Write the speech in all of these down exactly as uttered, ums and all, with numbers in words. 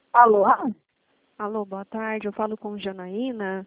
Alô? Alô, boa tarde. Eu falo com Janaína.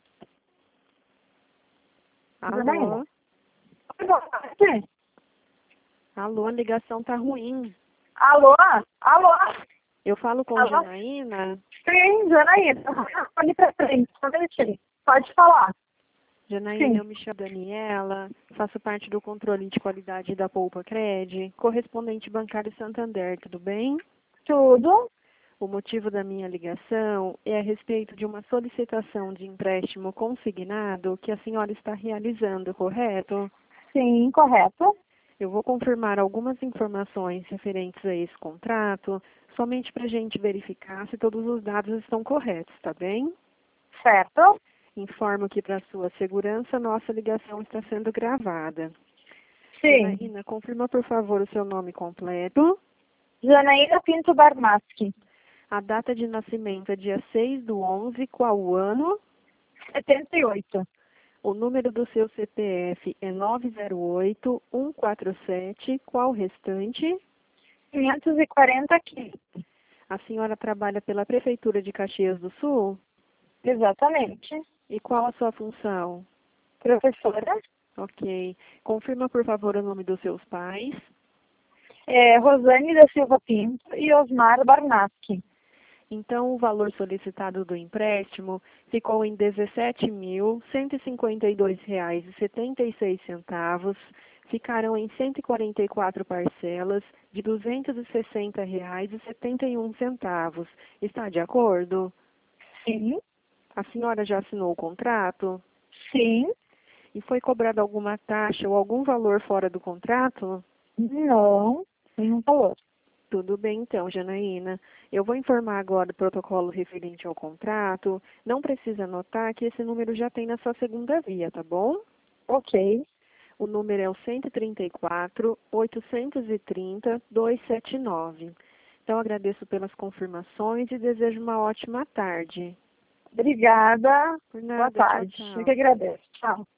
Janaína? Alô? Oi, boa tarde. Alô, a ligação tá ruim. Alô? Alô? Eu falo com Alô? Janaína. Sim, Janaína. Pode pra frente, só um minutinho. Pode falar. Janaína, Sim. eu me chamo Daniela, faço parte do controle de qualidade da Poupa Cred, correspondente bancário Santander, tudo bem? Tudo? O motivo da minha ligação é a respeito de uma solicitação de empréstimo consignado que a senhora está realizando, correto? Sim, correto. Eu vou confirmar algumas informações referentes a esse contrato, somente para a gente verificar se todos os dados estão corretos, tá bem? Certo? Informo que para sua segurança, nossa ligação está sendo gravada. Sim. Janaína, confirma por favor o seu nome completo. Janaína Pinto Barmaski. A data de nascimento é dia seis do onze, qual o ano? setenta e oito. O número do seu C P F é nove zero oito, um quatro sete, qual o restante? quinhentos e quarenta aqui. A senhora trabalha pela Prefeitura de Caxias do Sul? Exatamente. E qual a sua função? Professora? Ok. Confirma, por favor, o nome dos seus pais. É, Rosane da Silva Pinto e Osmar Barmaski. Então, o valor solicitado do empréstimo ficou em dezessete mil, cento e cinquenta e dois reais e setenta e seis centavos. Ficaram em cento e quarenta e quatro parcelas de duzentos e sessenta reais e setenta e um centavos. Está de acordo? Sim. A senhora já assinou o contrato? Sim. E foi cobrada alguma taxa ou algum valor fora do contrato? Não. Nenhum valor. Tudo bem então, Janaína. Eu vou informar agora o protocolo referente ao contrato. Não precisa anotar que esse número já tem na sua segunda via, tá bom? Ok. O número é o cento e trinta e quatro, oitocentos e trinta, duzentos e setenta e nove. Então, agradeço pelas confirmações e desejo uma ótima tarde. Obrigada. Por Boa nada, tchau, tarde. Eu que tchau. agradeço. Tchau.